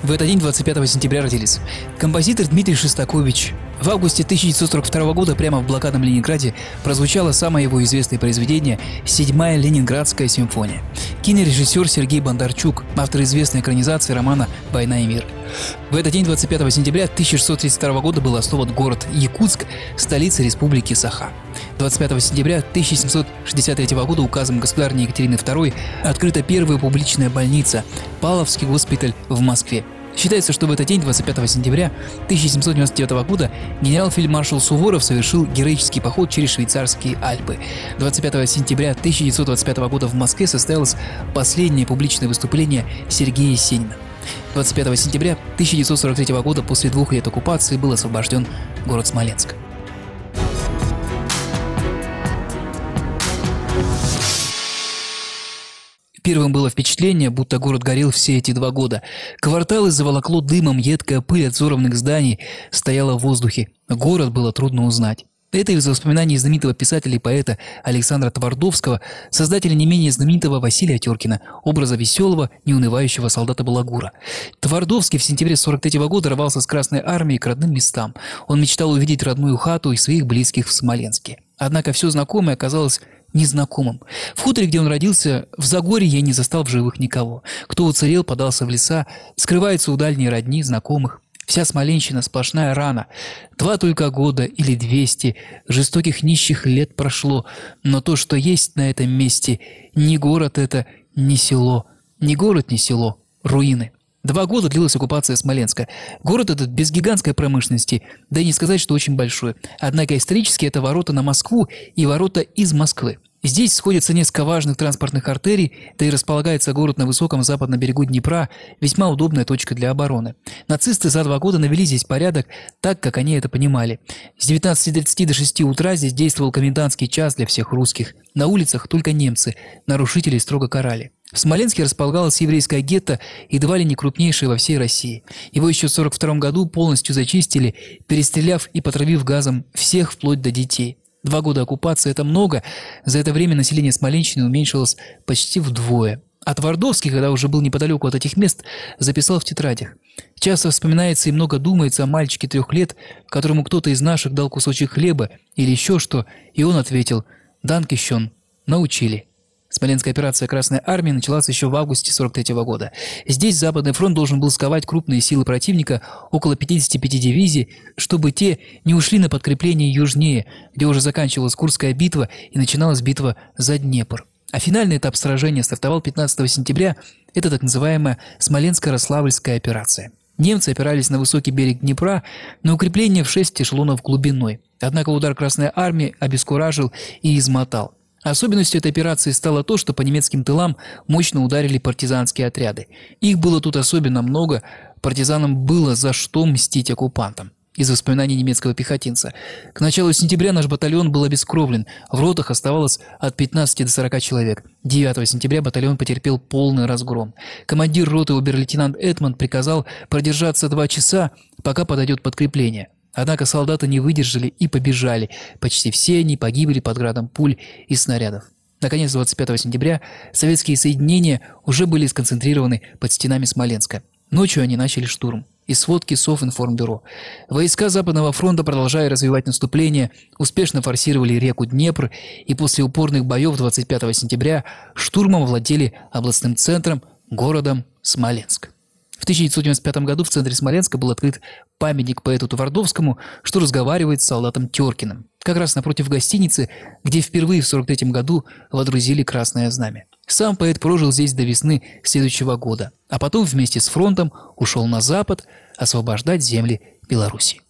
В этот день, 25 сентября, родились композитор Дмитрий Шостакович. В августе 1942 года прямо в блокадном Ленинграде прозвучало самое его известное произведение «Седьмая Ленинградская симфония». Кинорежиссер Сергей Бондарчук, автор известной экранизации романа «Война и мир». В этот день, 25 сентября 1632 года, был основан город Якутск, столица республики Саха. 25 сентября 1763 года указом государыни Екатерины II открыта первая публичная больница – Павловский госпиталь в Москве. Считается, что в этот день, 25 сентября 1799 года, генерал-фельдмаршал Суворов совершил героический поход через швейцарские Альпы. 25 сентября 1925 года в Москве состоялось последнее публичное выступление Сергея Есенина. 25 сентября 1943 года, после 2 лет оккупации, был освобожден город Смоленск. Первым было впечатление, будто город горел все эти 2 года. Кварталы заволокло дымом, едкая пыль от взорванных зданий стояла в воздухе. Город было трудно узнать. Это из воспоминаний знаменитого писателя и поэта Александра Твардовского, создателя не менее знаменитого Василия Теркина, образа веселого, неунывающего солдата Балагура. Твардовский в сентябре 1943 года рвался с Красной Армией к родным местам. Он мечтал увидеть родную хату и своих близких в Смоленске. Однако все знакомое оказалось незнакомым. В хуторе, где он родился, в Загорье, я не застал в живых никого. Кто уцелел, подался в леса, скрывается у дальней родни, знакомых. Вся Смоленщина сплошная рана. 2 только года или 200 жестоких нищих лет прошло, но то, что есть на этом месте, ни город это, ни село. Ни город, ни село. Руины. 2 года длилась оккупация Смоленска. Город этот без гигантской промышленности, да и не сказать, что очень большой. Однако исторически это ворота на Москву и ворота из Москвы. Здесь сходятся несколько важных транспортных артерий, да и располагается город на высоком западном берегу Днепра, весьма удобная точка для обороны. Нацисты за 2 года навели здесь порядок так, как они это понимали. С 19:30 до 6 утра здесь действовал комендантский час для всех русских. На улицах только немцы, нарушителей строго карали. В Смоленске располагалось еврейское гетто, едва ли не крупнейшее во всей России. Его еще в 1942 году полностью зачистили, перестреляв и потравив газом всех вплоть до детей. 2 года оккупации – это много. За это время население Смоленщины уменьшилось почти вдвое. А Твардовский, когда уже был неподалеку от этих мест, записал в тетрадях: «Часто вспоминается и много думается о мальчике 3 лет, которому кто-то из наших дал кусочек хлеба или еще что, и он ответил: «Данкещон, научили». Смоленская операция Красной Армии началась еще в августе 1943 года. Здесь Западный фронт должен был сковать крупные силы противника, около 55 дивизий, чтобы те не ушли на подкрепление южнее, где уже заканчивалась Курская битва и начиналась битва за Днепр. А финальный этап сражения стартовал 15 сентября. Это так называемая Смоленско-Рославльская операция. Немцы опирались на высокий берег Днепра, на укрепление в 6 эшелонов глубиной. Однако удар Красной Армии обескуражил и измотал. Особенностью этой операции стало то, что по немецким тылам мощно ударили партизанские отряды. Их было тут особенно много, партизанам было за что мстить оккупантам. Из воспоминаний немецкого пехотинца: к началу сентября наш батальон был обескровлен, в ротах оставалось от 15 до 40 человек. 9 сентября батальон потерпел полный разгром. Командир роты обер-лейтенант Этман приказал продержаться 2 часа, пока подойдет подкрепление. Однако солдаты не выдержали и побежали. Почти все они погибли под градом пуль и снарядов. Наконец, 25 сентября советские соединения уже были сконцентрированы под стенами Смоленска. Ночью они начали штурм. Из сводки Совинформбюро: войска Западного фронта, продолжая развивать наступление, успешно форсировали реку Днепр и после упорных боев 25 сентября штурмом овладели областным центром, городом Смоленск. В 1995 году в центре Смоленска был открыт памятник поэту Твардовскому, что разговаривает с солдатом Теркиным, как раз напротив гостиницы, где впервые в 1943 году водрузили Красное Знамя. Сам поэт прожил здесь до весны следующего года, а потом вместе с фронтом ушел на запад освобождать земли Беларуси.